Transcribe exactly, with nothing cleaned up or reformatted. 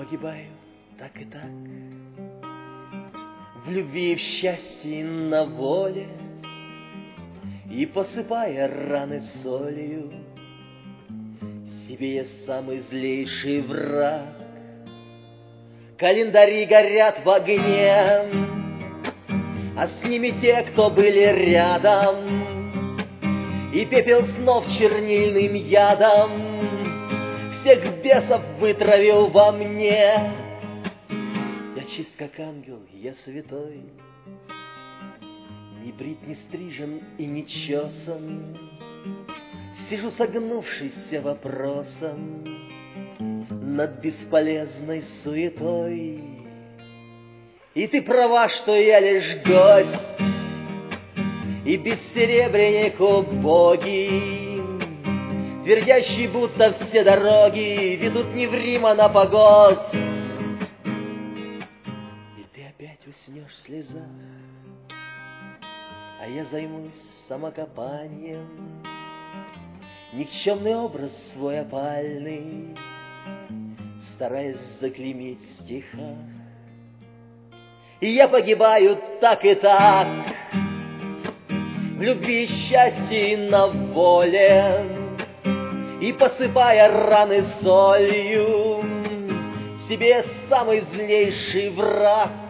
погибаю так и так, в любви и в счастье и на воле, и посыпая раны солью, себе я самый злейший враг. Календари горят в огне, а с ними те, кто были рядом, и пепел снов чернильным ядом всех бесов вытравил во мне. Я чист как ангел, я святой, ни брит, ни стрижен и не чесан, сижу согнувшийся вопросом над бесполезной суетой. И ты права, что я лишь гость, и бессеребренник убогий, твердящий, будто все дороги ведут не в Рим, а на погост. И ты опять уснешь в слезах, а я займусь самокопанием, никчемный образ свой опальный стараясь заклеймить в стихах. И я погибаю так и так, в любви и счастье и на воле, и посыпая раны солью, себе самый злейший враг.